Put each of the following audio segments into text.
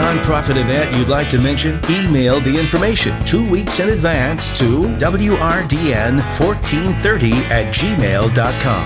nonprofit event you'd like to mention? Email the information 2 weeks in advance to wrdn1430@gmail.com.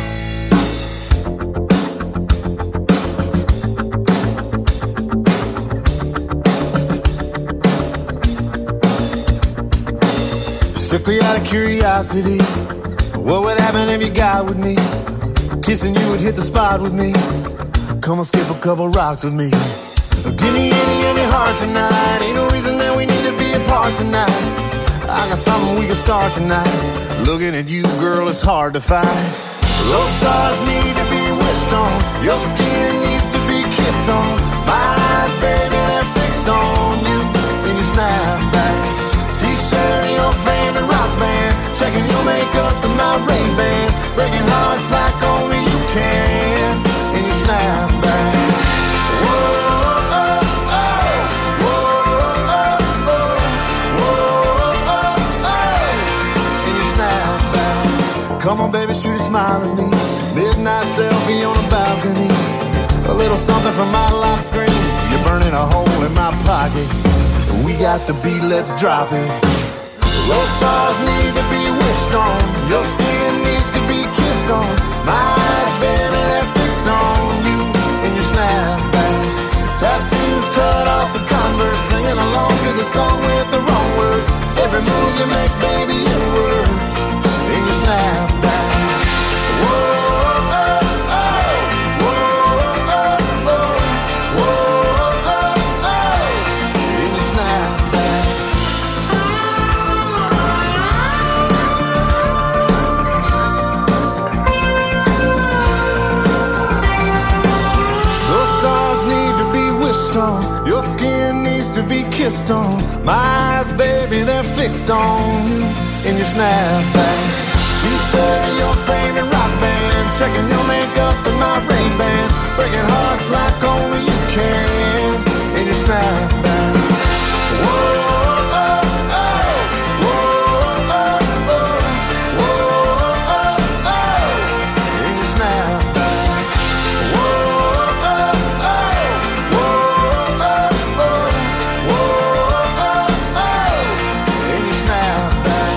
Strictly out of curiosity, what would happen if you got with me? Kissing you would hit the spot with me. Come and skip a couple rocks with me. Give me any of your heart tonight. Ain't no reason that we need to be apart tonight. I got something we can start tonight. Looking at you, girl, it's hard to fight. Those stars need to be wished on. Your skin needs to be kissed on. My eyes, baby, they're fixed on you in your snapback. T-shirt, your favorite rock band. Checking your makeup and my Ray-Bans. Breaking hearts like only you can in your snapback. Come on, baby, shoot a smile at me. Midnight selfie on a balcony. A little something from my lock screen. You're burning a hole in my pocket. We got the beat, let's drop it. Those stars need to be wished on. Your skin needs to be kissed on. My eyes, baby, they're fixed on you in your snapback. Tattoos cut off some Converse. Singing along to the song with the wrong words. Every move you make, baby, it works in your snapback. Whoa, oh, oh, whoa, oh, oh, whoa, oh, oh, in your snapback. Those stars need to be wished on. Your skin needs to be kissed on. My eyes, baby, they're fixed on you in your snapback. T-shirt, your favorite rock band. Checking your makeup and my Ray-Bans. Breaking hearts like only you can in your snapback. Whoa, oh, oh, whoa, oh, oh, whoa, oh, oh, in your snapback. Whoa, oh, oh, whoa, oh, oh, whoa, oh, oh, in your snapback.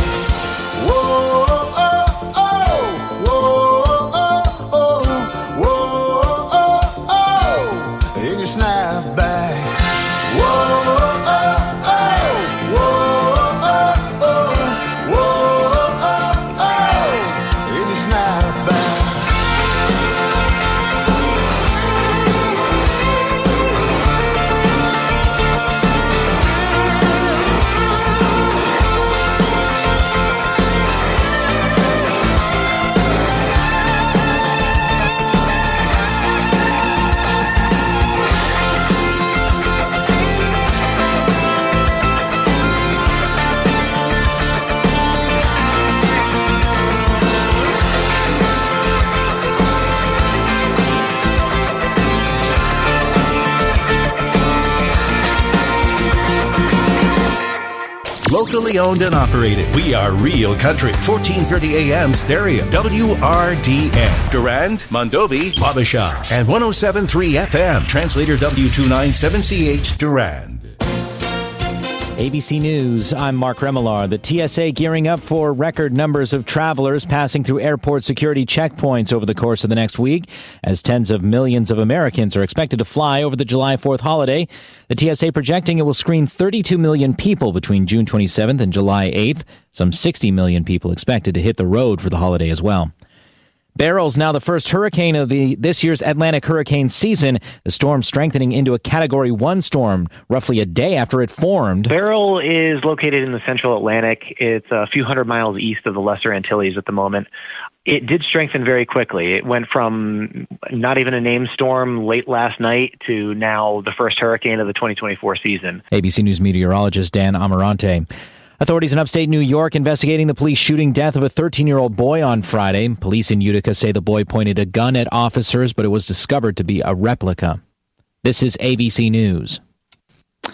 Locally owned and operated. We are Real Country. 1430 AM stereo. WRDN. Durand, Mondovi, Wabasha. And 107.3 FM. Translator W297CH Durand. ABC News, I'm Mark Remillard. The TSA gearing up for record numbers of travelers passing through airport security checkpoints over the course of the next week, as tens of millions of Americans are expected to fly over the July 4th holiday. The TSA projecting it will screen 32 million people between June 27th and July 8th. Some 60 million people expected to hit the road for the holiday as well. Beryl's now the first hurricane of this year's Atlantic hurricane season. The storm strengthening into a Category 1 storm roughly a day after it formed. Beryl is located in the central Atlantic. It's a few hundred miles east of the Lesser Antilles at the moment. It did strengthen very quickly. It went from not even a named storm late last night to now the first hurricane of the 2024 season. ABC News meteorologist Dan Amarante. Authorities in upstate New York investigating the police shooting death of a 13-year-old boy on Friday. Police in Utica say the boy pointed a gun at officers, but it was discovered to be a replica. This is ABC News.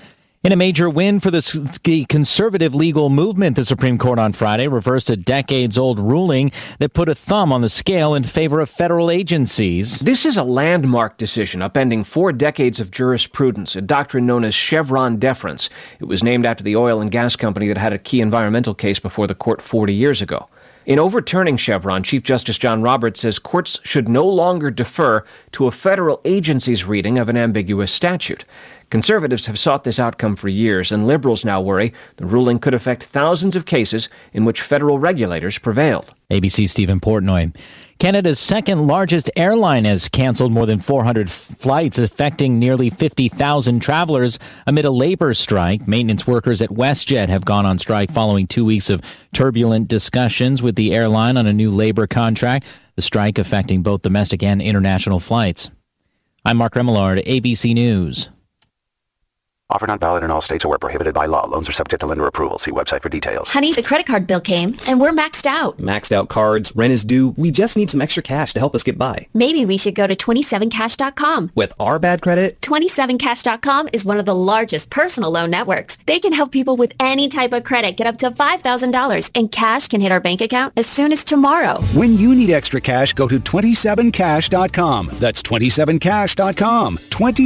In a major win for the conservative legal movement, the Supreme Court on Friday reversed a decades-old ruling that put a thumb on the scale in favor of federal agencies. This is a landmark decision upending 4 decades of jurisprudence, a doctrine known as Chevron deference. It was named after the oil and gas company that had a key environmental case before the court 40 years ago. In overturning Chevron, Chief Justice John Roberts says courts should no longer defer to a federal agency's reading of an ambiguous statute. Conservatives have sought this outcome for years, and liberals now worry the ruling could affect thousands of cases in which federal regulators prevailed. ABC's Stephen Portnoy. Canada's second largest airline has canceled more than 400 flights, affecting nearly 50,000 travelers amid a labor strike. Maintenance workers at WestJet have gone on strike following 2 weeks of turbulent discussions with the airline on a new labor contract, the strike affecting both domestic and international flights. I'm Mark Remillard, ABC News. Offer not valid in all states or where prohibited by law. Loans are subject to lender approval. See website for details. Honey, the credit card bill came, and we're maxed out. Maxed out cards, rent is due. We just need some extra cash to help us get by. Maybe we should go to 27cash.com. With our bad credit? 27cash.com is one of the largest personal loan networks. They can help people with any type of credit get up to $5,000, and cash can hit our bank account as soon as tomorrow. When you need extra cash, go to 27cash.com. That's 27cash.com.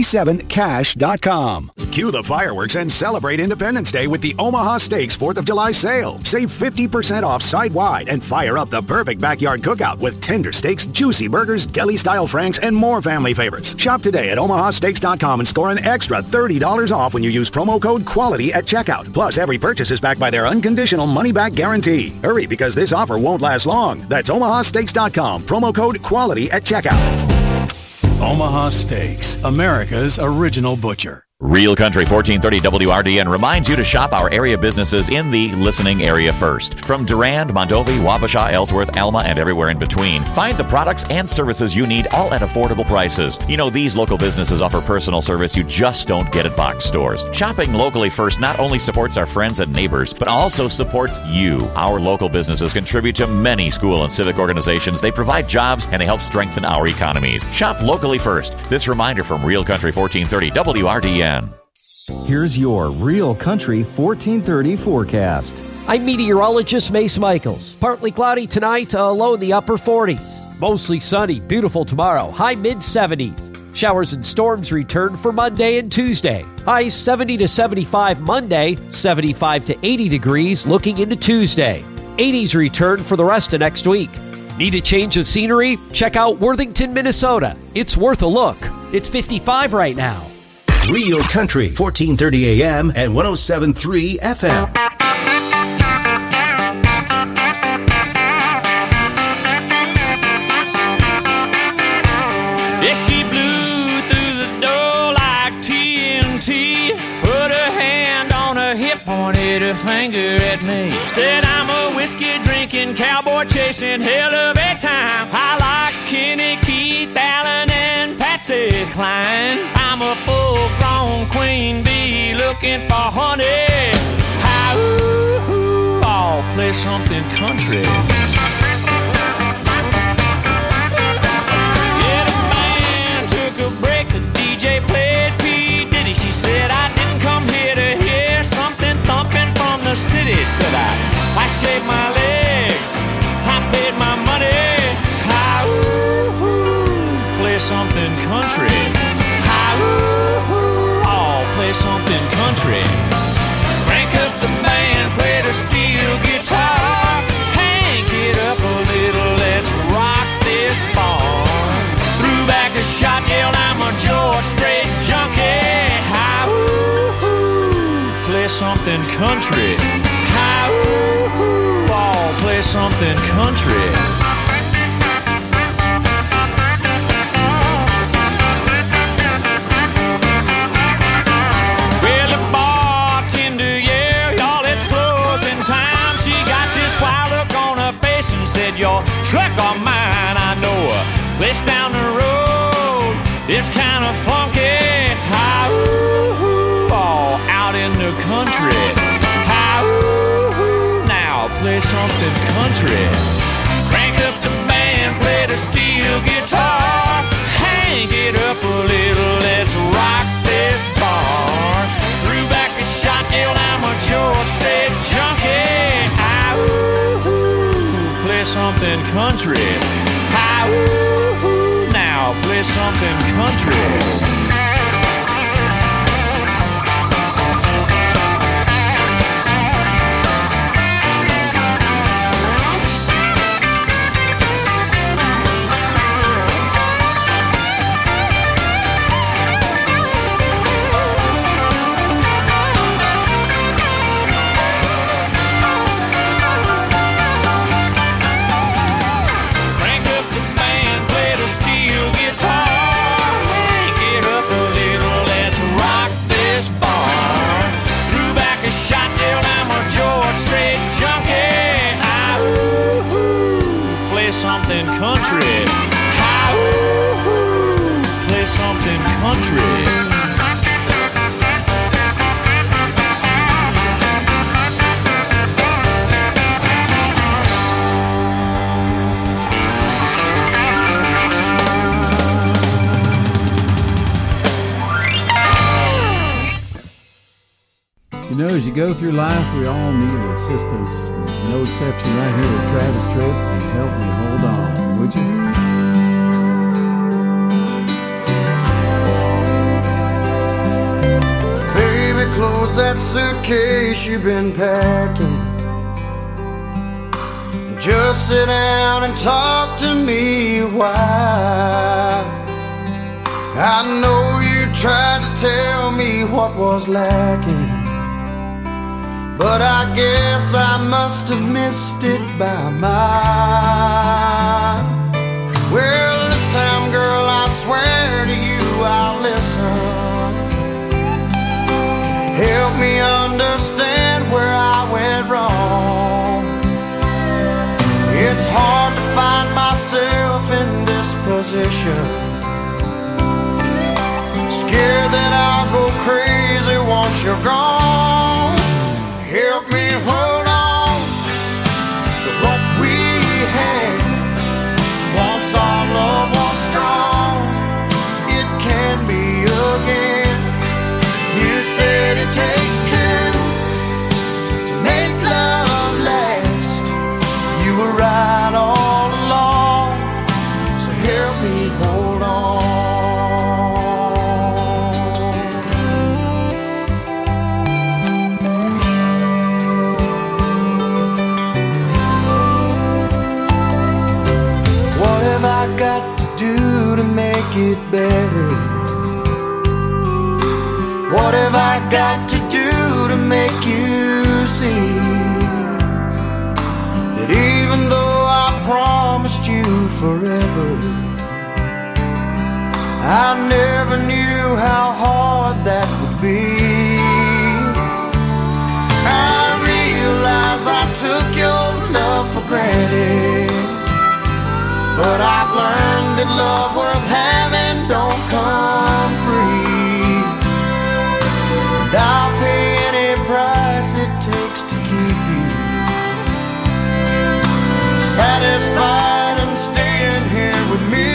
27cash.com. Cue the fireworks and celebrate Independence Day with the Omaha Steaks 4th of July sale. Save 50% off side-wide and fire up the perfect backyard cookout with tender steaks, juicy burgers, deli-style franks, and more family favorites. Shop today at omahasteaks.com and score an extra $30 off when you use promo code QUALITY at checkout. Plus, every purchase is backed by their unconditional money-back guarantee. Hurry, because this offer won't last long. That's omahasteaks.com. Promo code QUALITY at checkout. Omaha Steaks, America's original butcher. Real Country 1430 WRDN reminds you to shop our area businesses in the listening area first. From Durand, Mondovi, Wabasha, Ellsworth, Alma, and everywhere in between. Find the products and services you need, all at affordable prices. You know, these local businesses offer personal service you just don't get at box stores. Shopping locally first not only supports our friends and neighbors, but also supports you. Our local businesses contribute to many school and civic organizations. They provide jobs and they help strengthen our economies. Shop locally first. This reminder from Real Country 1430 WRDN. Here's your Real Country 1430 forecast. I'm meteorologist Mace Michaels. Partly cloudy tonight, low in the upper 40s. Mostly sunny, beautiful tomorrow, high mid-70s. Showers and storms return for Monday and Tuesday. Highs 70 to 75 Monday, 75 to 80 degrees looking into Tuesday. 80s return for the rest of next week. Need a change of scenery? Check out Worthington, Minnesota. It's worth a look. It's 55 right now. Real Country, 1430 AM and 107.3 FM. Yeah, she blew through the door like TNT. Put her hand on her hip, pointed her finger at me. Said, I'm a whiskey drinking, cowboy chasing, hell of a time. I like Kenny, Keith, Allen, and Patsy Cline. I'm a full-grown queen bee looking for honey. How, I'll play something country. Yeah, the band took a break, the DJ played P. Diddy. She said, I didn't come here to hear something thumping from the city. Said I shaved my legs, I paid my money. How, play something country. I'll play something country. Crank up the band, play the steel guitar. Hank it up a little, let's rock this bar. Threw back a shot, yelled, I'm a George Strait junkie. How, play something country. How, I'll play something country. Said, your truck or mine, I know a place down the road. It's kind of funky. How, all out in the country. How, now play something country. Crank up the band, play the steel guitar. Hang it up a little, let's rock this bar. Threw back a country. Hi-woo, now play something country. Something country. Hi-woo, play something country. You know, as you go through life, we all need assistance. No exception right here with Travis Tritt. And help me hold on, would you? Baby, close that suitcase you've been packing. Just sit down and talk to me a while. I know you tried to tell me what was lacking, but I guess I must have missed it by a mile. Well, this time, girl, I swear to you I'll listen. Help me understand where I went wrong. It's hard to find myself in this position. Scared that I'll go crazy once you're gone. Help me hold on to what we had. Once our love was strong, it can be again. You said it takes two to make love last. You were right all along, so help me hold on. Got to do to make it better? What have I got to do to make you see that even though I promised you forever, I never knew how hard that would be? I realize I took your love for granted, but I've learned that love worth having don't come free. And I'll pay any price it takes to keep you satisfied and staying here with me.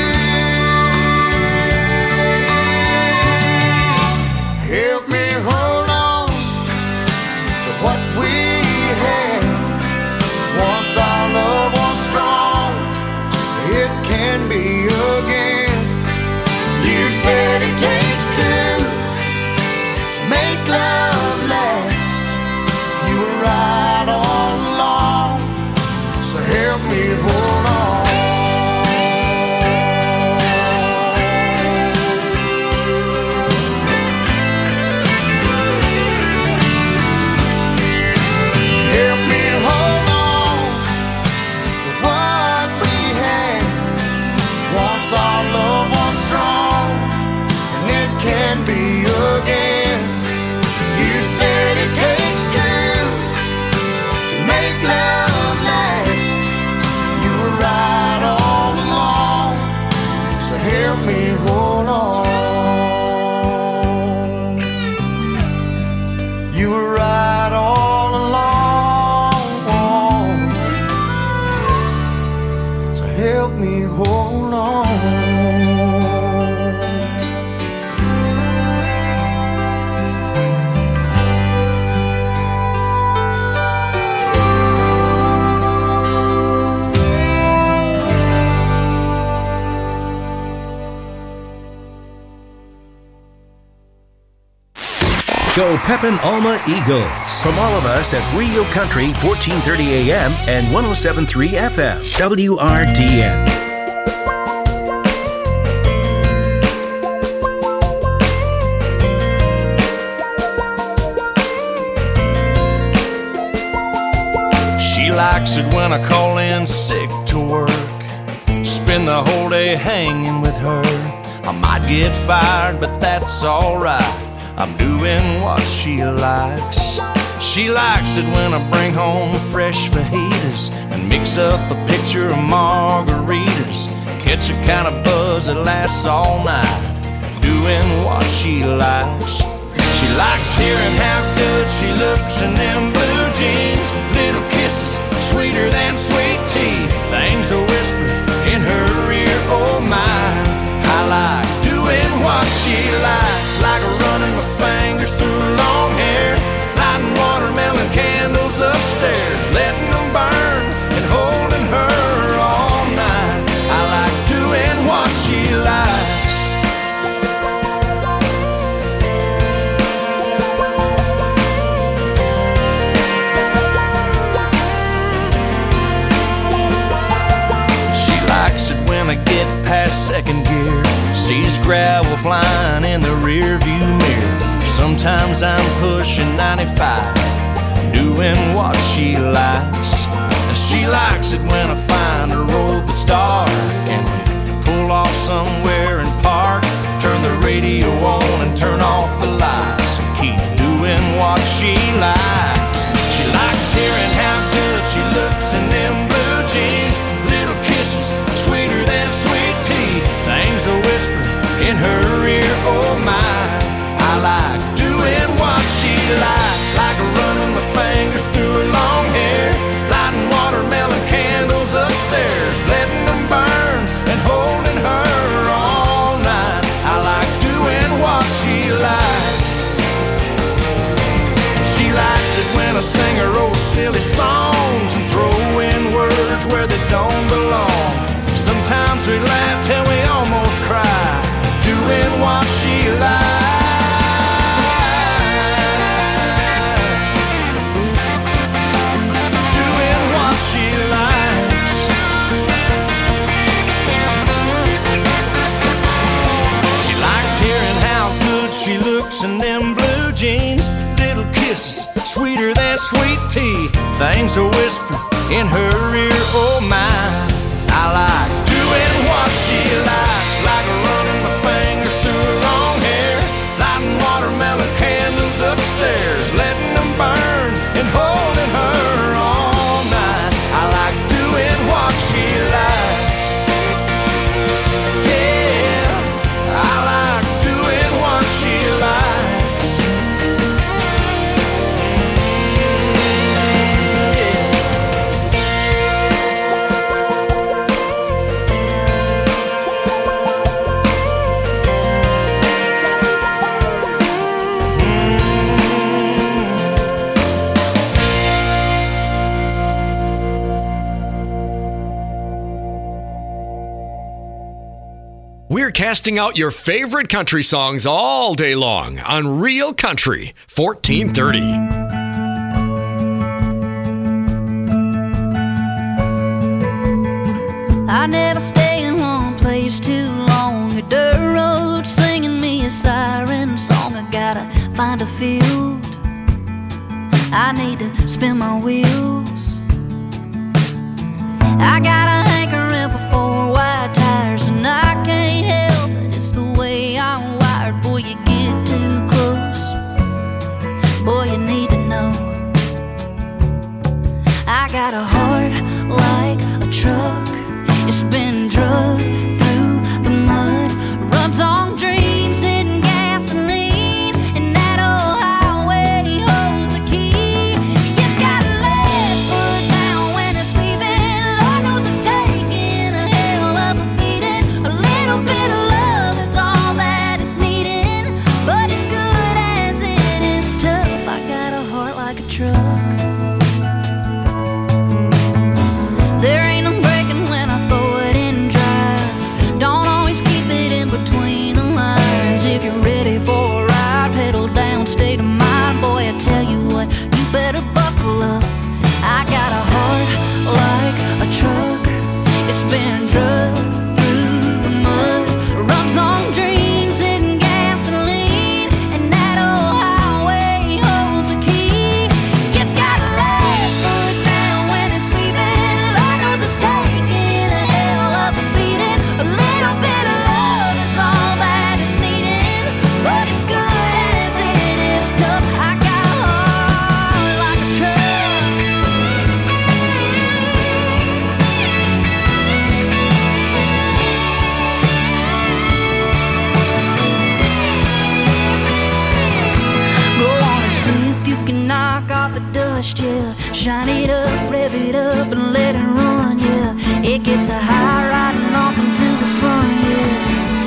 Help me hold on to what we had. Once our love was strong, it can be again. Go Pepin Alma Eagles. From all of us at Rio Country, 1430 AM and 107.3 FM. WRDN. She likes it when I call in sick to work. Spend the whole day hanging with her. I might get fired, but that's alright. I'm doing what she likes. She likes it when I bring home fresh fajitas and mix up a pitcher of margaritas. Catch a kind of buzz that lasts all night, doing what she likes. She likes hearing how good she looks in them blue jeans. Little kisses, sweeter than sweet tea. Things a whisper in her ear, oh my. I like doing what she likes, like running my fingers through long hair, lighting watermelon candles upstairs, letting them burn and holding her all night. I like doing what she likes. She likes it when I get past second gear, sees gravel flying in the rear view mirror. Sometimes I'm pushing 95, doing what she likes. And she likes it when I find a road that's dark and we pull off somewhere and park. Turn the radio on and turn off the lights and keep doing what she likes. She likes hearing how good she looks in them blue jeans. Little kisses, sweeter than sweet tea. Things a whisper in her ear, oh my. I like doing what she likes, like running my fingers through her long hair, lighting watermelon candles upstairs, letting them burn and holding her all night. I like doing what she likes. She likes it when I sing her old silly songs and throw in words where they don't belong. Sometimes we laugh till we almost cry, doing what she likes. Doing what she likes. She likes hearing how good she looks in them blue jeans. Little kisses, sweeter than sweet tea. Things a whisper in her ear, oh my. I like doing what she likes, like running my fingers through her long hair, lighting watermelon candles upstairs, letting them burn and holding her all night. I like doing what she likes. Yeah, I like doing what she likes. We're casting out your favorite country songs all day long on Real Country 1430. I never stay in one place too long. A dirt road singing me a siren song. I gotta find a field. I need to spin my wheels. I got a hankering for 4 wide tires, and I can't help it, it's the way I'm wired. Boy, you get too close, boy, you need to know. I got a heart like a truck, it's been drugged through the mud, runs on dreams and gasoline, and that old highway holds a key. You just gotta let foot down when it's leaving. Lord knows it's time. dust, yeah. Shine it up, rev it up, and let it run, yeah. It gets a high riding off into the sun, yeah.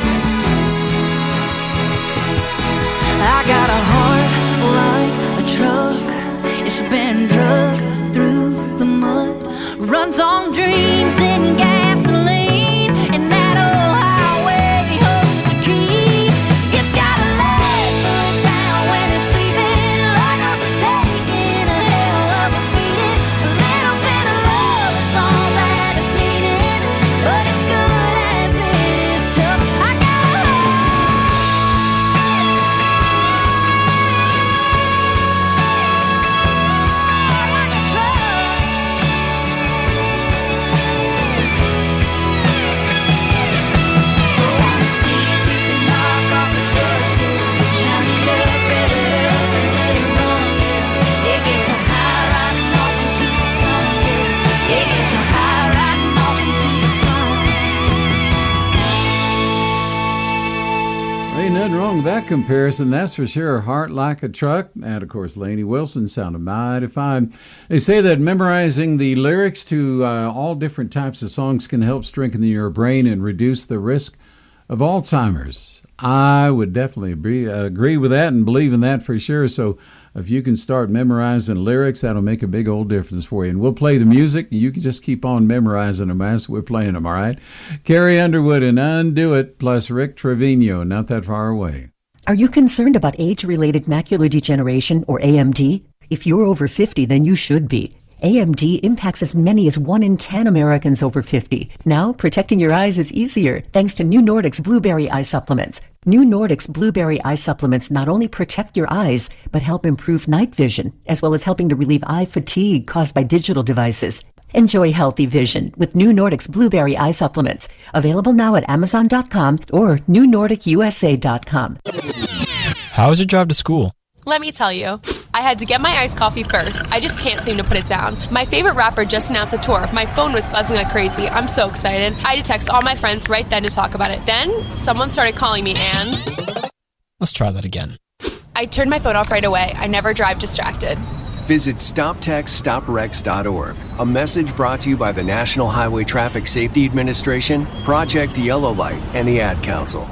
I got a heart like a truck. It's been drug through the mud. Runs on dreams and gasoline. And that old highway holds the key. It's got a leg foot down when it's sleeping. Like I was taking a hell of a beating. A little bit of love is all that it's needed. But it's good as it is tough. I got a heart like a truck. I wanna see if you can knock off the dust, yeah. Shine it up, rev it up, and let it run, yeah. It gets a high riding off into the sun, yeah. It gets a high riding off into the sun. Ain't nothing wrong with that comparison, that's for sure. Heart like a truck. And, of course, Lainey Wilson sounded mighty fine. They say that memorizing the lyrics to all different types of songs can help strengthen your brain and reduce the risk of Alzheimer's. I would definitely agree with that and believe in that for sure. So if you can start memorizing lyrics, that'll make a big old difference for you. And we'll play the music. You can just keep on memorizing them as we're playing them, all right? Carrie Underwood and Undo It, plus Rick Trevino, not that far away. Are you concerned about age-related macular degeneration, or AMD? If you're over 50, then you should be. AMD impacts as many as 1 in 10 Americans over 50. Now, protecting your eyes is easier thanks to New Nordic's Blueberry Eye Supplements. New Nordic's Blueberry Eye Supplements not only protect your eyes, but help improve night vision, as well as helping to relieve eye fatigue caused by digital devices. Enjoy healthy vision with New Nordic's Blueberry Eye Supplements. Available now at Amazon.com or NewNordicUSA.com. How was your drive to school? Let me tell you, I had to get my iced coffee first. I just can't seem to put it down. My favorite rapper just announced a tour. My phone was buzzing like crazy. I'm so excited. I had to text all my friends right then to talk about it. Then, someone started calling me and... Let's try that again. I turned my phone off right away. I never drive distracted. Visit StopTextStopWrecks.org. A message brought to you by the National Highway Traffic Safety Administration, Project Yellow Light, and the Ad Council.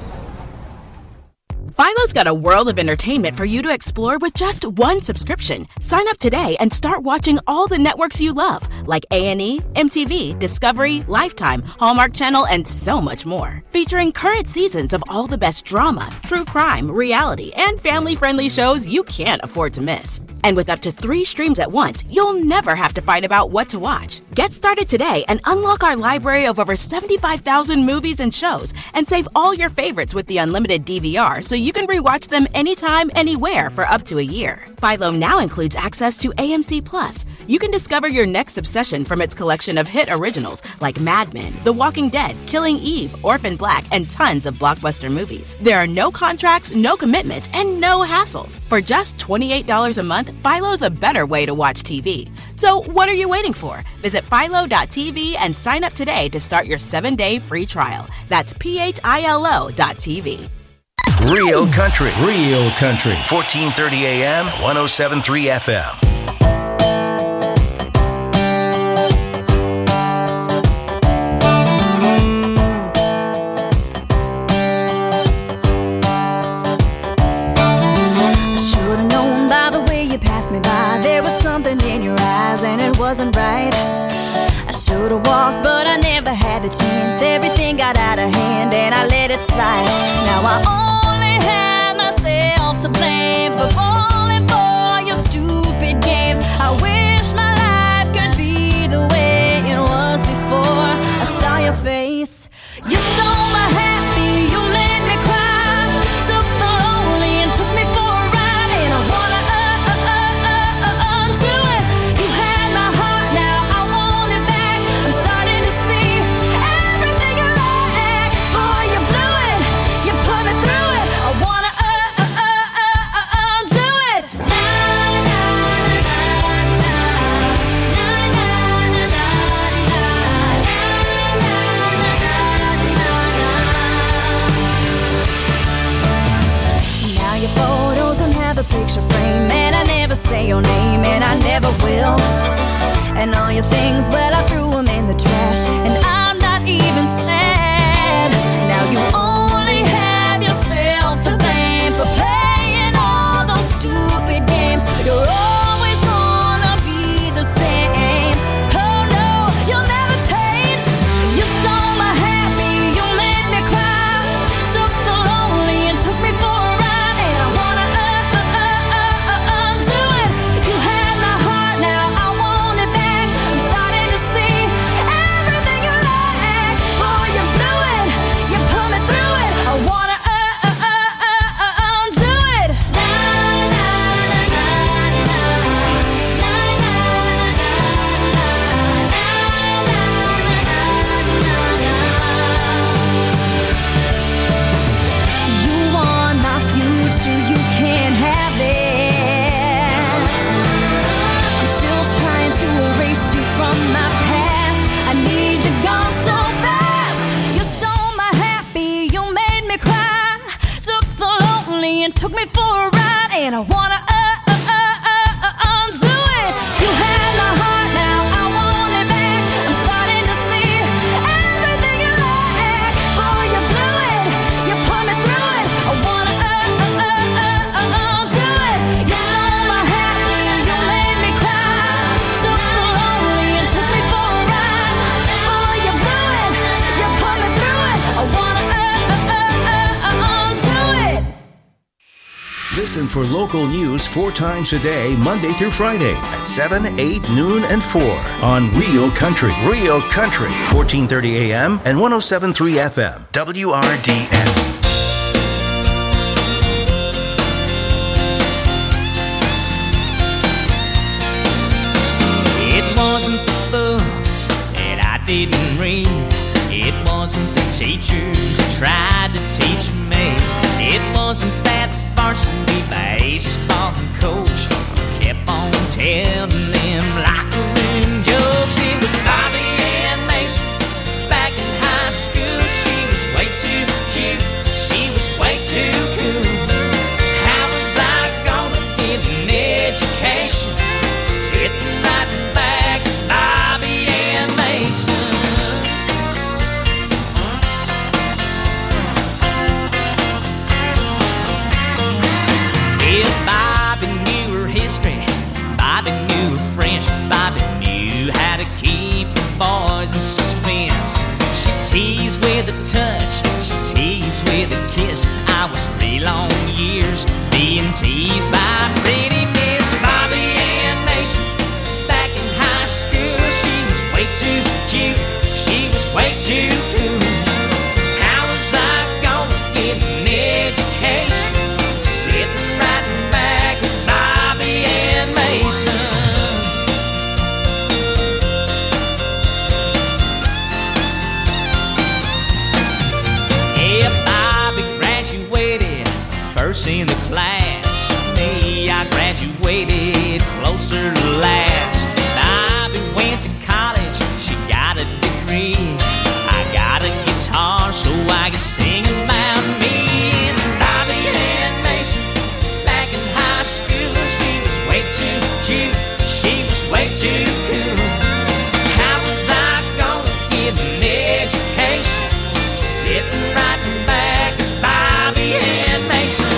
Philo's got a world of entertainment for you to explore with just one subscription. Sign up today and start watching all the networks you love, like A&E, MTV, Discovery, Lifetime, Hallmark Channel, and so much more. Featuring current seasons of all the best drama, true crime, reality, and family-friendly shows you can't afford to miss. And with up to 3 streams at once, you'll never have to fight about what to watch. Get started today and unlock our library of over 75,000 movies and shows, and save all your favorites with the unlimited DVR so you can rewatch them anytime, anywhere for up to a year. Philo now includes access to AMC Plus. You can discover your next obsession from its collection of hit originals like Mad Men, The Walking Dead, Killing Eve, Orphan Black, and tons of blockbuster movies. There are no contracts, no commitments, and no hassles. For just $28 a month, Philo's a better way to watch TV. So what are you waiting for? Visit philo.tv and sign up today to start your 7-day free trial. That's philo.tv. Real country, 1430 AM, 107.3 FM. Wasn't right. I should've walked, but I never had the chance. Everything got out of hand and I let it slide. Now I only have myself to blame for falling for your stupid games. I wish my life could be the way it was before I saw your face. You stole my happy, you made me cry. Took the lonely and took me for a ride. And I wanna undo it. You had my heart, now I want it back. I'm starting to see everything you lack. Boy, you blew it, you put me through it. I wanna undo it. Now your photos don't have a picture frame, and I never say your name, and I I never will. And all your things, well, I threw them in the trash, and I'm not even sad. Now you only have yourself to blame for playing all those stupid games. You're always gonna be the same. Oh no, you'll never change. You stole my happy, you made me cry. Took the lonely and took me for a ride, and I wanna undo it. You had my heart, now I want it back. I'm starting to see everything you lack. Oh, you blew it, you put me through it. I wanna undo it. You want my future, you can't have it. I'm still trying to erase you from my past. I need you gone so fast. You stole my happy, you made me cry. Took the lonely and took me for a ride, and I wanna undo it. You had my heart, now I want it back. I'm starting to see everything you lack. Oh, you blew it, you put me through it. I wanna undo it. You stole my happy, you made me cry. Took the lonely and took me for a ride. Oh, you blew it, you put me through it. I wanna undo it. Listen for local news 4 times a day, Monday through Friday at 7, 8, noon, and 4 on Real Country. Real Country, 1430 AM and 107.3 FM, WRDN. It wasn't the books that I didn't read. It wasn't the teachers who tried to teach me. It wasn't that varsity baseball coach who kept on telling them locker room jokes. It was Bobby and Mason back in high school. She was way too cute. She was way too cool. How was I gonna get an education sitting right back at Bobby and Mason? If Bobby knew her history, Bobby knew her French, Bobby knew how to keep the boys in suspense. She teased with a touch, she teased with a kiss. I was 3 long years being teased by pretty Miss Bobby Ann Mason. Back in high school, she was way too cute, she was way too cool. How was I gonna get an education sitting right back at Bobby and Mason? Yeah, Bobby graduated first in the class. Me, I graduated closer to last. Bobby went to college, she got a degree. I got a guitar so I could sing about me. And Bobby and Mason, back in high school, she was way too cute, she was way too cool. How was I gonna get an education sitting right back at Bobby and Mason?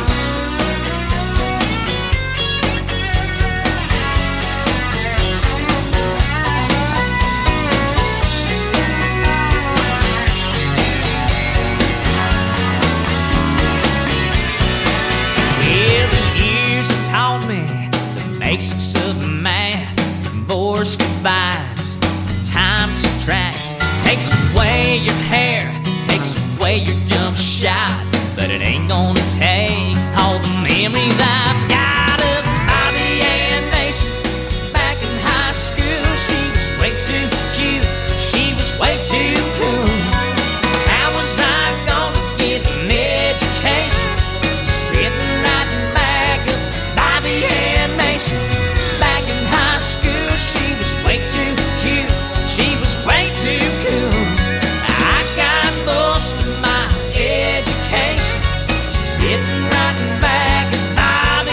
Yeah, the years have taught me the basics of math. Divorce divides, time subtracts. Takes away your hair, takes away your jump shot, but it ain't gonna take all the memories I've got of Bobby and Mason. Back in high school, she was way too cute, she was way too cool. How was I gonna get an education sitting right back at Bobby and Mason? Back in high school, she was way too cute, she was way too cool. I got most of my education sitting right back at Bobby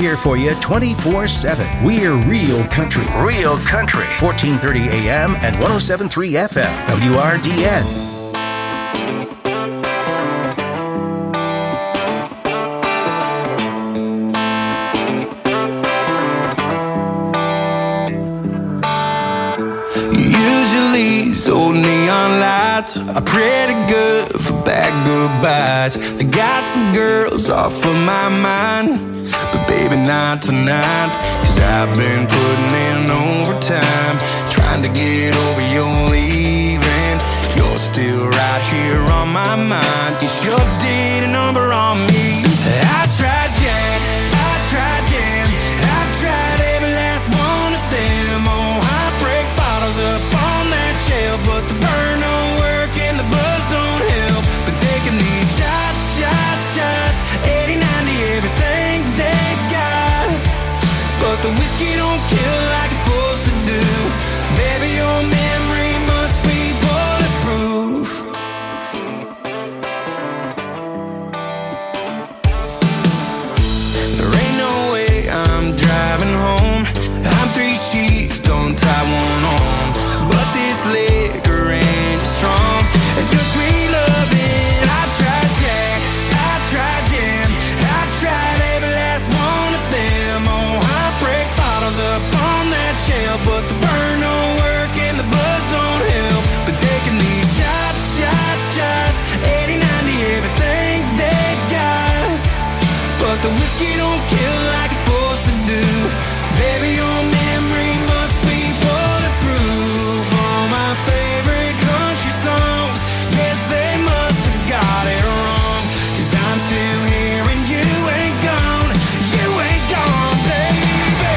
here for you 24/7. We're Real Country. Real Country. 1430 AM and 107.3 FM. WRDN. These old neon lights are pretty good for bad goodbyes. They got some girls off of my mind, but baby not tonight. 'Cause I've been putting in overtime, trying to get over your leaving. You're still right here on my mind. You sure did a number on me. I tried Jack, I tried Jam, I've tried every last one of them. Oh, heartbreak bottles up on that shelf, but the burn don't work and the buzz don't help. Been taking these shots, shots, shots, 80, 90, everything they've got, but the whiskey don't kill like it's supposed to do. Baby, your memory must be bulletproof. There ain't no way I'm driving home. I'm 3 sheets, don't tie one on, but this liquor ain't strong. It's your sweet loving. I tried Jack, I tried Jam, I've tried every last one of them. Oh, heartbreak bottles up on that shelf, but the burn don't work and the buzz don't help. Been taking these shots, shots, shots, 80, 90, everything they've got, but the whiskey don't kill like it's supposed to do. Baby, your memory must be bulletproof. All my favorite country songs, yes, they must have got it wrong. 'Cause I'm still here and you ain't gone. You ain't gone, baby.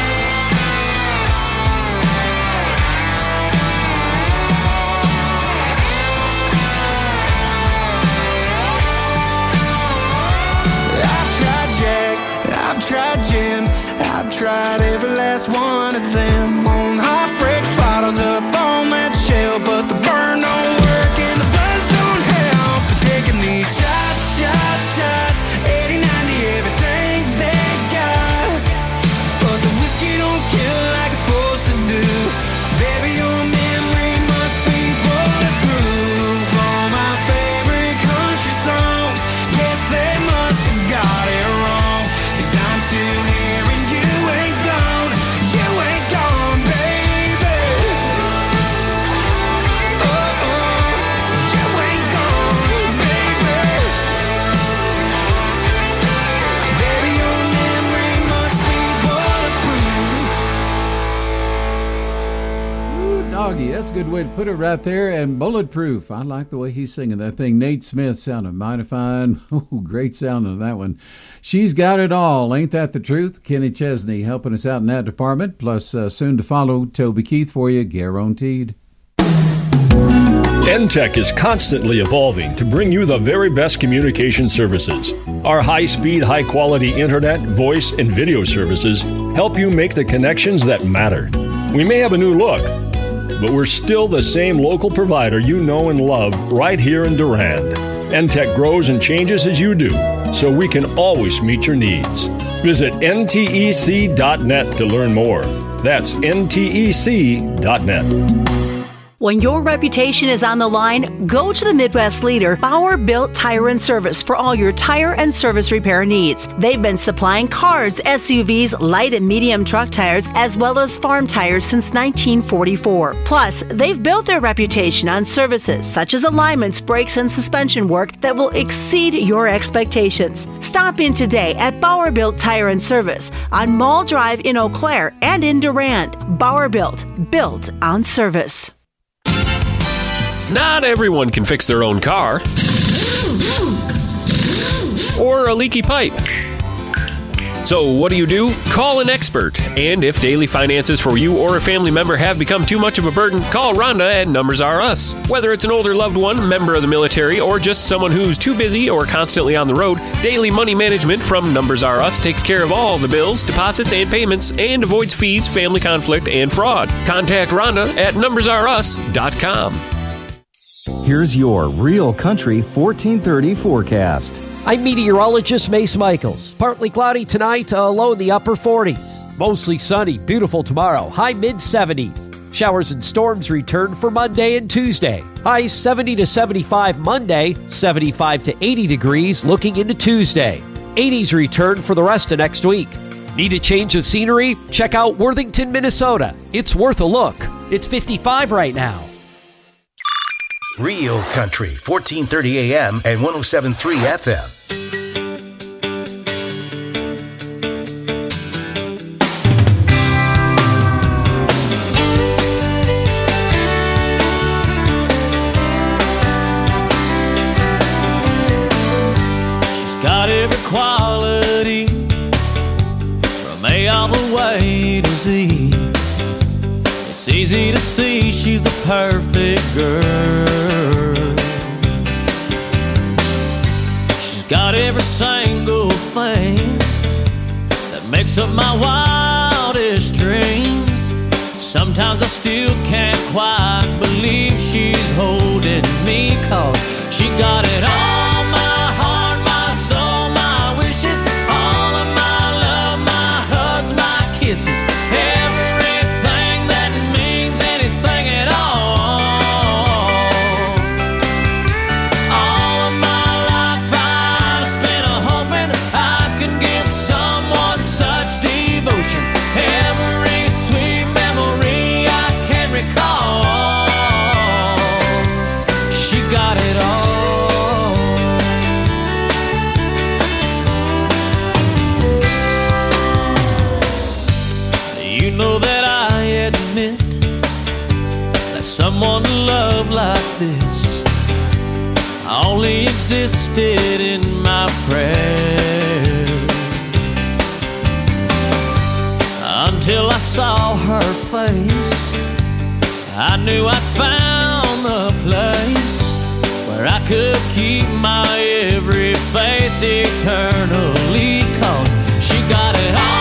I've tried Jack, I've tried Jim, I've tried every last one of them. On heartbreak bottles up on that shelf, but the burn don't work and the buzz don't help. Taking these shots, shots, shots, 80, 90, everything they've got, but the whiskey don't kill like it's supposed to do. Baby, your memory must be bulletproof. All my favorite country songs, yes, they must have got it wrong. 'Cause I'm still here and you ain't gone. You ain't gone, baby. Oh, oh, you ain't gone, baby. Baby, your memory must be bulletproof. Ooh, doggy, that's a good way to put it right there. And bulletproof. I like the way he's singing that thing. Nate Smith sounded mighty fine. Ooh, great sound on that one. She's got it all. Ain't that the truth? Kenny Chesney helping us out in that department. Plus, soon to follow, Toby Keith for you, guaranteed. NTEC is constantly evolving to bring you the very best communication services. Our high-speed, high-quality internet, voice, and video services help you make the connections that matter. We may have a new look, but we're still the same local provider you know and love right here in Durand. NTEC grows and changes as you do, so we can always meet your needs. Visit ntec.net to learn more. That's ntec.net. When your reputation is on the line, go to the Midwest leader, Bauer Built Tire and Service, for all your tire and service repair needs. They've been supplying cars, SUVs, light and medium truck tires, as well as farm tires since 1944. Plus, they've built their reputation on services such as alignments, brakes, and suspension work that will exceed your expectations. Stop in today at Bauer Built Tire and Service on Mall Drive in Eau Claire and in Durand. Bauer Built on service. Not everyone can fix their own car or a leaky pipe. So what do? Call an expert. And if daily finances for you or a family member have become too much of a burden, call Rhonda at Numbers Are Us. Whether it's an older loved one, member of the military, or just someone who's too busy or constantly on the road, Daily Money Management from Numbers Are Us takes care of all the bills, deposits, and payments and avoids fees, family conflict, and fraud. Contact Rhonda at numbersareus.com. Here's your Real Country 1430 forecast. I'm meteorologist Mace Michaels. Partly cloudy tonight, low in the upper 40s. Mostly sunny, beautiful tomorrow, high mid-70s. Showers and storms return for Monday and Tuesday. Highs 70 to 75 Monday, 75 to 80 degrees looking into Tuesday. 80s return for the rest of next week. Need a change of scenery? Check out Worthington, Minnesota. It's worth a look. It's 55 right now. Real Country, 1430 AM and 107.3 FM. Got every quality from A all the way to Z. It's easy to see she's the perfect girl. She's got every single thing that makes up my wildest dreams. Sometimes I still can't quite believe she's holding me, 'cause she got it all. Everything that means anything at all. All of my life I've spent hoping I could give someone such devotion. Every sweet memory I can recall. She got it all. You know that I admit that someone to love like this only existed in my prayers, until I saw her face. I knew I'd found the place where I could keep my every faith eternally, 'cause she got it all.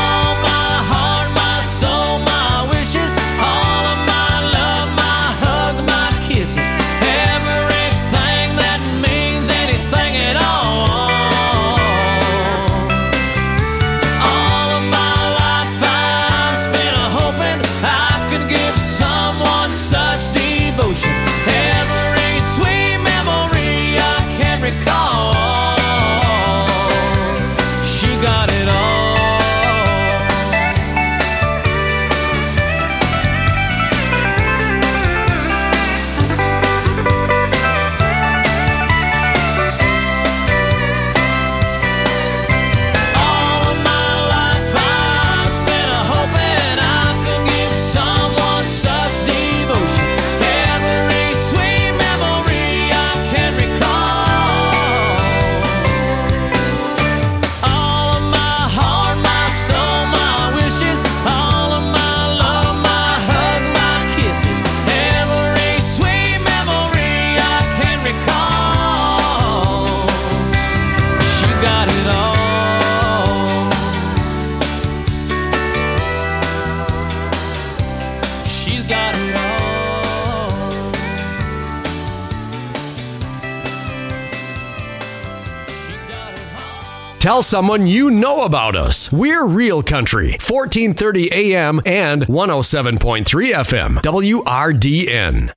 Tell someone you know about us. We're Real Country, 1430 AM and 107.3 FM, WRDN.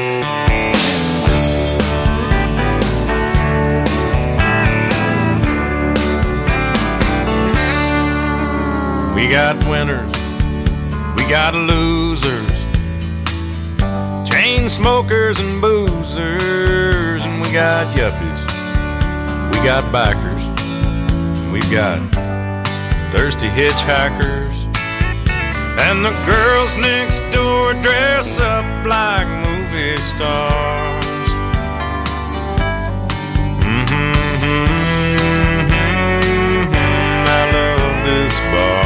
We got winners, we got losers, chain smokers and boozers, and we got yuppies, we got bikers, we've got thirsty hitchhikers, and the girls next door dress up like movie stars. I love this bar.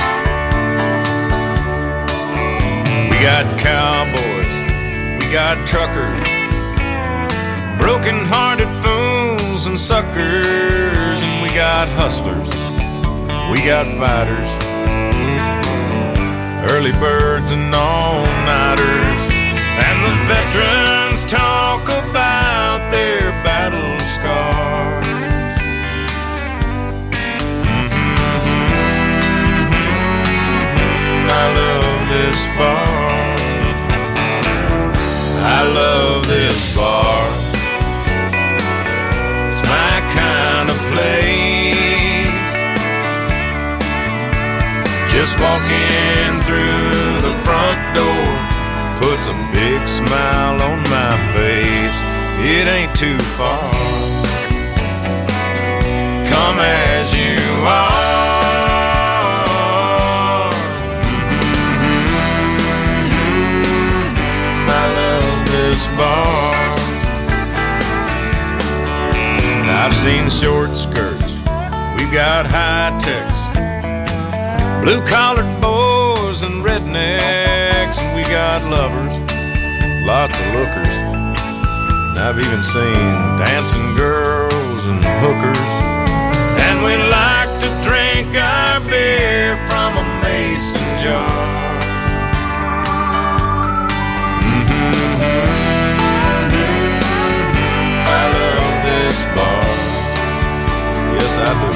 We got cowboys, we got truckers, broken-hearted fools and suckers, and we got hustlers, we got fighters, early birds and all-nighters, and the veterans talk about their battle scars. love this bar. It's my kind of place. Just walking through the front door puts a big smile on my face. It ain't too far. Come as you are. I love this bar. I've seen short skirts, we've got high techs, blue-collared boys and rednecks, and we got lovers, lots of lookers. I've even seen dancing girls and hookers. And we like to drink our beer from a mason jar. I love this bar. Yes, I do.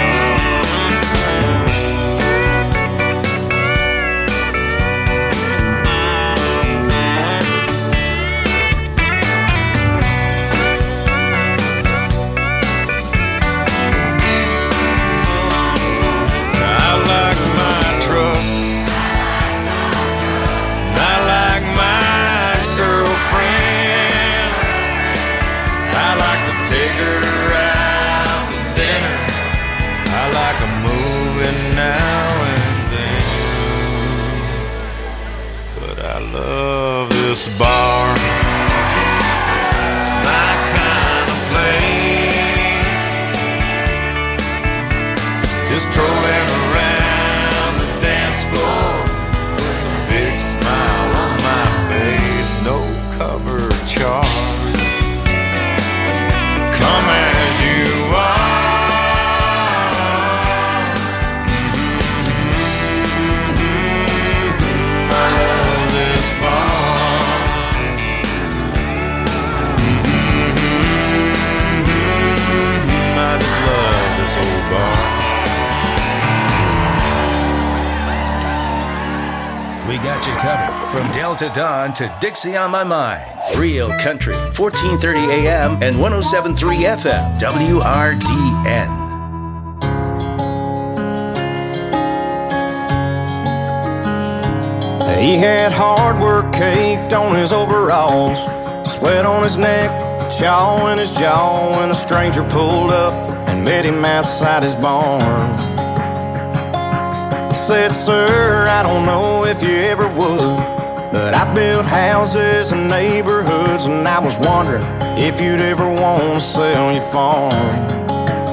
Love this bar. It's my kind of place. Just trolling around the dance floor puts a big smile on my face. No cover charge. Come as you are. We got you covered from Delta Dawn to Dixie on My Mind. Real Country, 1430 AM and 107.3 FM, WRDN. He had hard work caked on his overalls, sweat on his neck, chaw in his jaw, when a stranger pulled up and met him outside his barn. Said, sir, I don't know if you ever would, but I built houses and neighborhoods, and I was wondering if you'd ever want to sell your farm.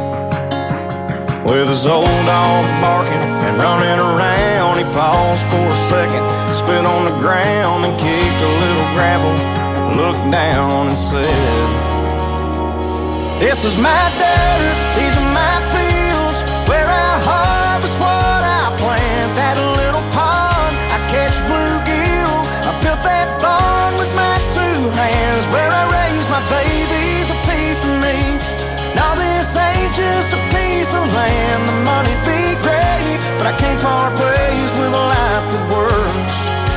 With his old dog barking and running around, he paused for a second, spit on the ground and kicked a little gravel, looked down and said, this is my dirt, these are my fields, where I harvest what I plant. That little pond, I catch bluegill, I built that barn with my two hands, where I raise my babies, a piece of me. Now this ain't just a piece of land, the money'd be great, but I can't part ways with a life that works.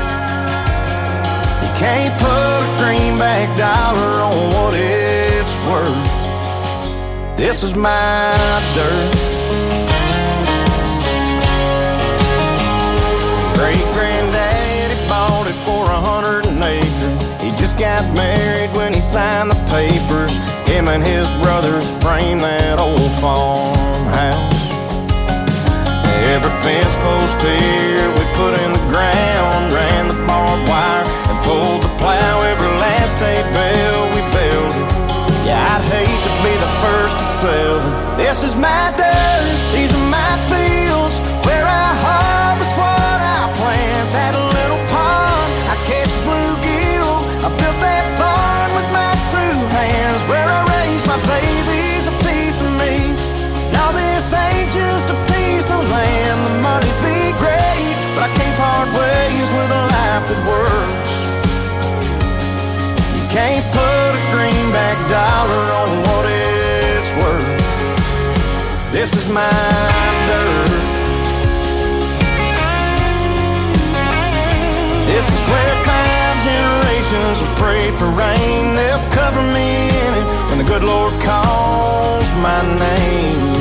You can't put a greenback dollar on what it's worth. This is my dirt. Great-granddaddy bought it for 100 an acre. He just got married when he signed the papers. Him and his brothers framed that old farmhouse. Every fence post here we put in the ground, ran the barbed wire and pulled the plow. Every last hay bale we built. Yeah, I'd hate to be the first to sell it. This is my dirt, these are my fields, where I harvest what I plant. That little pond, I catch bluegill, I built that barn with my two hands, where I raise my babies, a piece of me. Now this ain't just a piece of land, the money'd be great, but I can't part ways with a life that works. You can't put a greenback dollar on what it's worth. This is my dirt. This is where 5 generations of praying scraper rain, they'll cover me in it when the good Lord calls my name.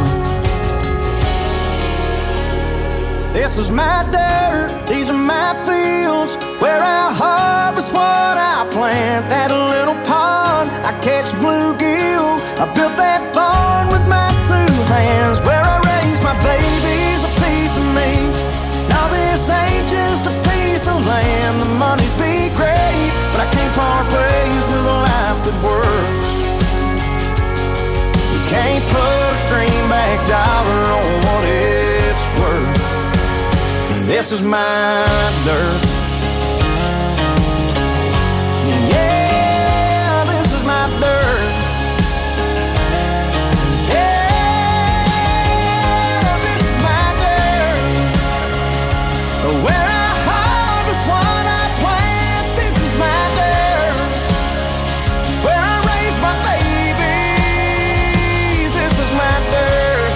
This is my dirt, these are my fields, where I harvest what I plant. That little pond, I catch bluegill. I built that barn with my two hands, where I raise my babies, a piece of me. Now this ain't just a piece of land. The money be great, but I can't part ways with a life that works. You can't put a greenback dollar on what it's worth. This is my dirt. Yeah, this is my dirt. Yeah, this is my dirt. Where I harvest what I plant. This is my dirt. Where I raise my babies. This is my dirt.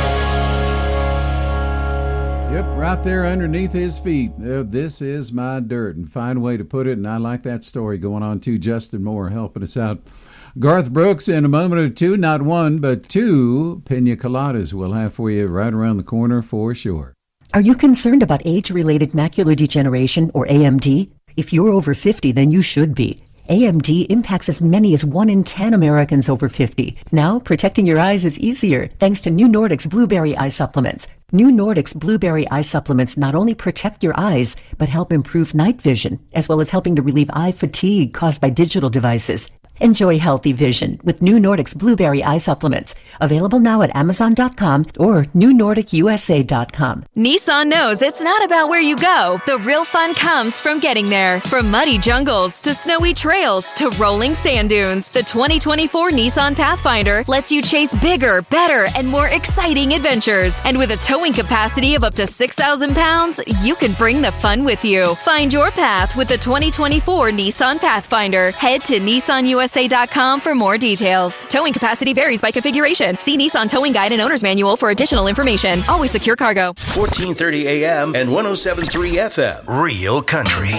Yep, right there underneath his feet. This is my dirt. And fine way to put it. And I like that story going on too. Justin Moore helping us out. Garth Brooks in a moment or two, not one, but two pina coladas we'll have for you right around the corner for sure. Are you concerned about age-related macular degeneration, or AMD? If you're over 50, then you should be. AMD impacts as many as 1 in 10 Americans over 50. Now, protecting your eyes is easier thanks to New Nordic's Blueberry Eye Supplements. New Nordic's Blueberry Eye Supplements not only protect your eyes, but help improve night vision, as well as helping to relieve eye fatigue caused by digital devices. Enjoy healthy vision with New Nordic's Blueberry Eye Supplements. Available now at Amazon.com or NewNordicUSA.com. Nissan knows it's not about where you go. The real fun comes from getting there. From muddy jungles to snowy trails to rolling sand dunes, the 2024 Nissan Pathfinder lets you chase bigger, better, and more exciting adventures. And with a towing capacity of up to 6,000 pounds, you can bring the fun with you. Find your path with the 2024 Nissan Pathfinder. Head to NissanUSA.com for more details. Towing capacity varies by configuration. See Nissan Towing Guide and Owner's Manual for additional information. Always secure cargo. 1430 AM and 107.3 FM. Real Country.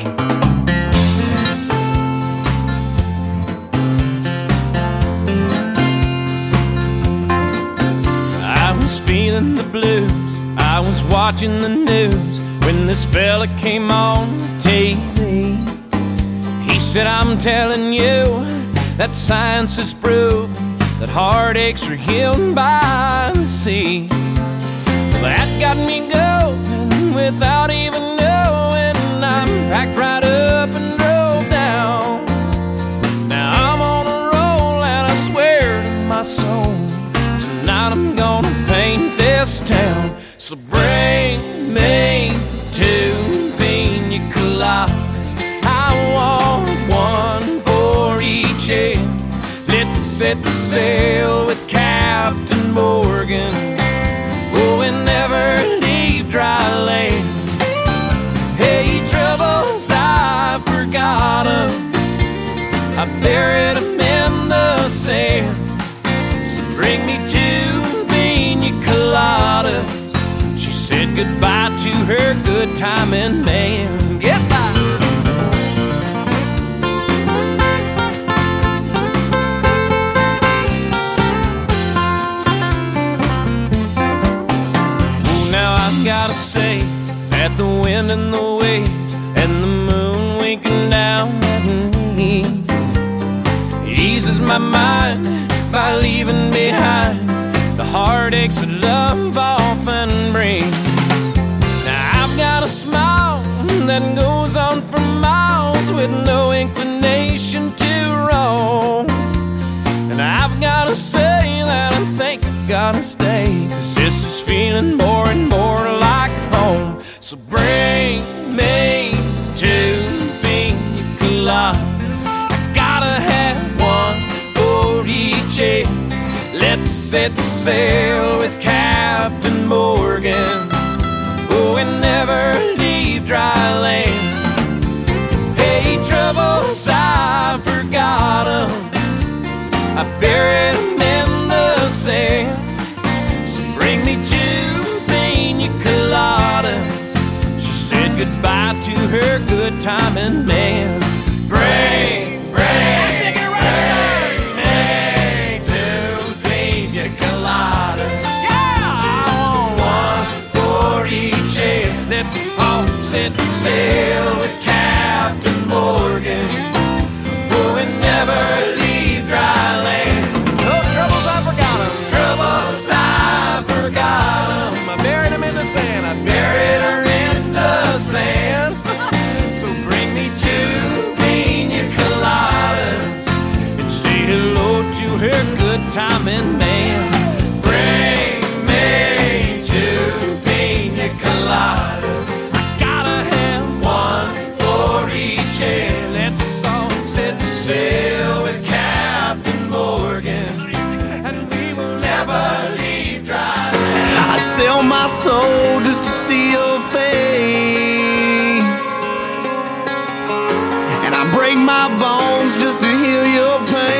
I was feeling the blues. I was watching the news when this fella came on TV. He said, I'm telling you that science has proven that heartaches are healed by the sea. Well, that got me going without even knowing. I packed right up and drove down. Now I'm on a roll and I swear to my soul, tonight I'm gonna paint this town. So bring me 2 pina coladas. I want one for each head. Let's set the sail with Captain Morgan. Oh, and never leave dry land. Hey, troubles, I forgot 'em. I buried 'em in the sand. So bring me 2 pina coladas. She said goodbye to her good timing man. Goodbye. Gotta say that the wind and the waves and the moon winking down at me eases my mind by leaving behind the heartaches that love often brings. Now I've got a smile that goes on for miles with no inclination to roam. And I've gotta say that I think I gotta stay, 'cause this is feeling more and more like home. So bring me 2 pina coladas. I gotta have one for each head. Let's set the sail with Captain Morgan. Oh, and never leave dry land. Hey, troubles, I forgot 'em. I buried 'em in the sand. So bring me 2 pina coladas. She said goodbye to her good timing man. Bring sail with Captain Morgan, and we will never leave dry land. I'd sell my soul just to see your face, and I break my bones just to heal your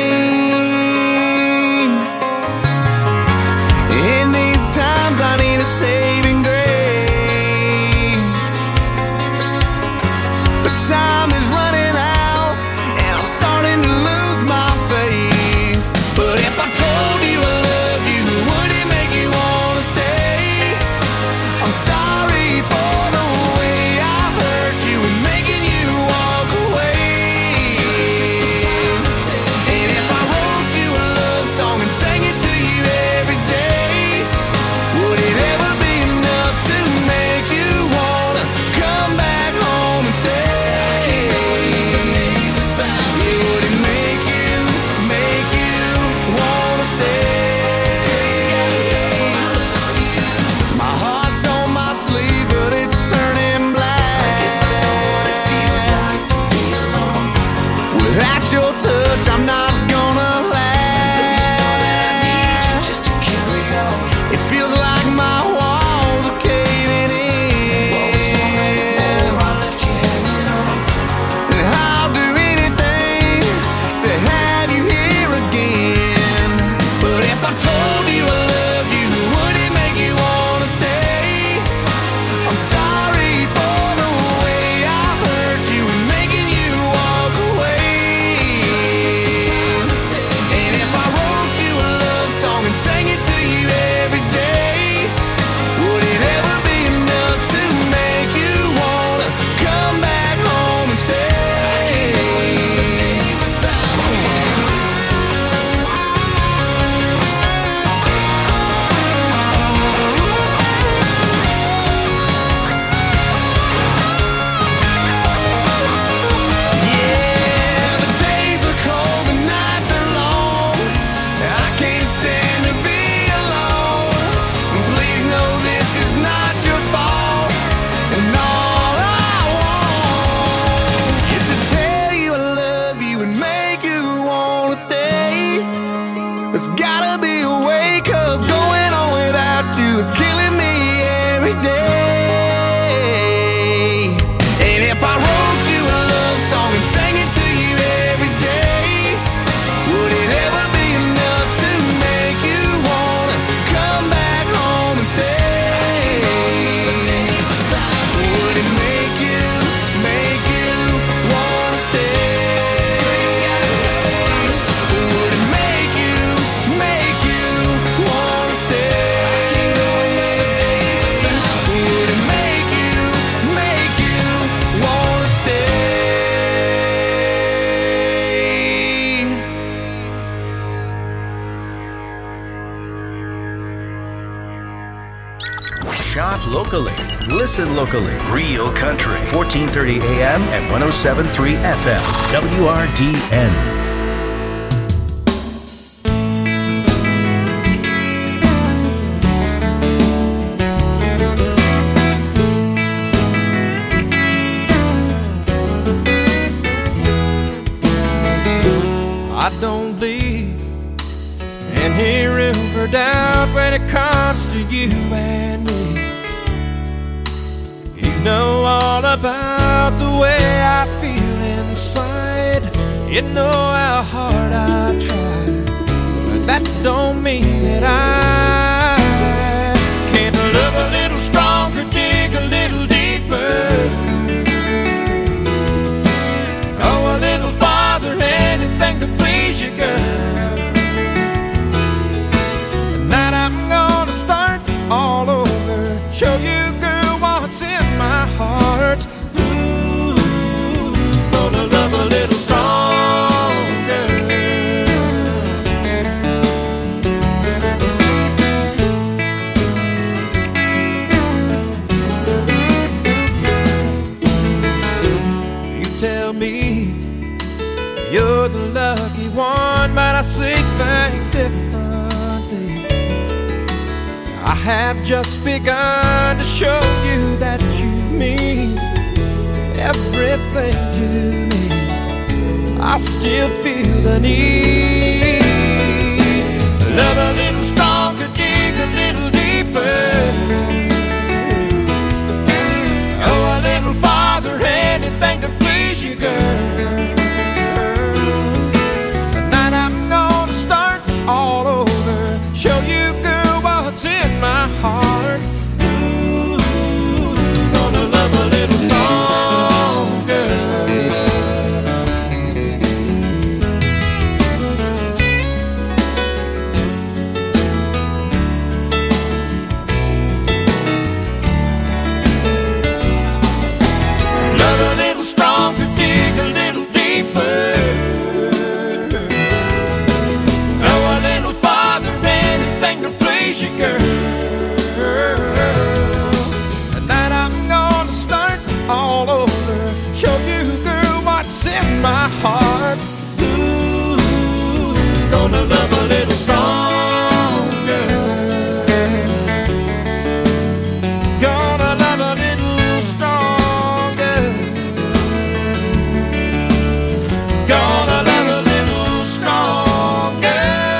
pain. In these times I need a saving grace, but time is running out and I'm starting to lose my faith. But if I told you I loved you, would it make you wanna stay? I'm sorry for the way I hurt you and making you walk away. And if I wrote you a love song and sang it to you every day, would it ever be enough to make you wanna come back home and stay? Would it make you wanna stay? My heart's on my sleeve, but it's turning black. I know what it feels like to be alone. Without your touch, I'm not gonna last. Just to carry on. It feels like my walls are caving in. I left you hanging on. And I'll do anything to have you here again. But if I told you I loved you, would it make you wanna stay? I'm sorry for the way I hurt you and making you walk away. And if I wrote you a love song and sang it to you every day, would it ever be enough to make you wanna come back home and stay? Yeah, the days are cold, the nights are long, and I can't stand to be alone. And please know this is not your fault, and all I want is to tell you I love you and make you wanna stay. There's gotta be a way, 'cause going on without you is killing me every day. And if I wrote you a love song and sang it to you every day, would it ever be enough to make you wanna come back home and stay? Would it make you wanna stay? Would it make you wanna stay? Would it make you wanna stay? Shop locally. Listen locally. Real Country. 1430 AM and 107.3 FM. WRDN. I don't leave any room for doubt when it comes to you and me. You know all about the way I feel inside. You know how hard I try, but that don't mean that I can't love a little stronger, dig a little deeper, go a little farther, anything to please you, girl. Tonight I'm gonna start all over, show you, girl, what's in my heart. Ooh, gonna love a little stronger. You tell me you're the lucky one, but I see things differently. I have just begun to show you that you mean everything to me. I still feel the need. Love a little stronger, dig a little deeper. Oh, a little farther, anything to please you, girl. Tonight I'm gonna start all over, show you, girl, what's in my heart. Ooh, gonna love a little stronger. Love a little stronger, dig a little deeper. Oh, a little farther, anything to please you, girl. Tonight I'm gonna start all over, show you, girl, what's in my heart. Ooh, gonna love a little stronger. Gonna love a little stronger. Gonna love a little stronger.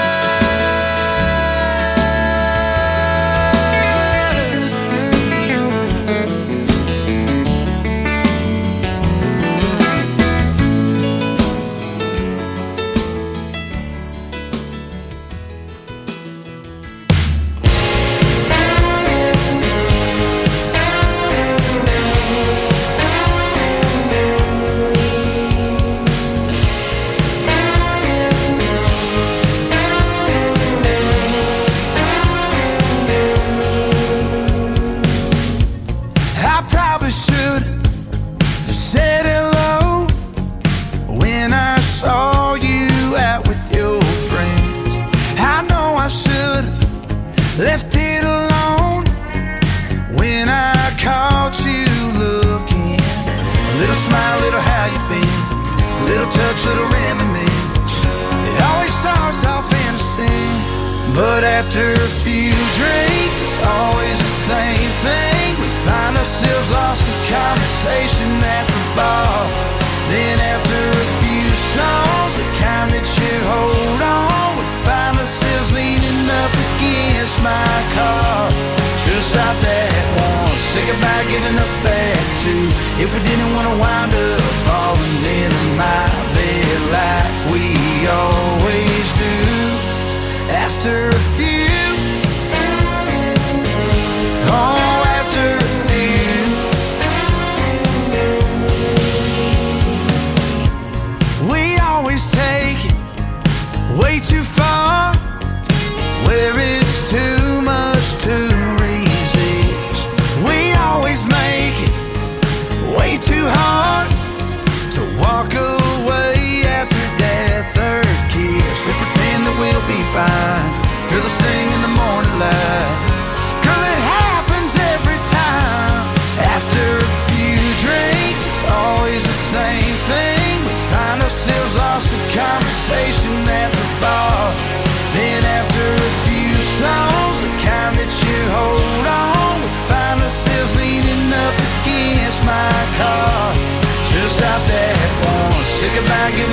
I probably should have said hello when I saw you out with your friends. I know I should have left it alone when I caught you looking. A little smile, little how you been, a little touch, little reminisce. It always starts off innocent, but after a few drinks, it's always the same thing. We find ourselves lost in conversation at the bar. Then after a few songs, the kind that you hold on, we find ourselves leaning up against my car. Should've stopped at one, say goodbye, giving up at two. If we didn't want to wind up falling into my bed like we always do. After a few, oh, after a few, we always take it way too far, where it's too much to resist. We always make it way too hard to walk away after that third kiss. We pretend that we'll be fine, feel the sting in the morning light. Girl, it happens every time. After a few drinks, it's always the same thing. We find ourselves lost in conversation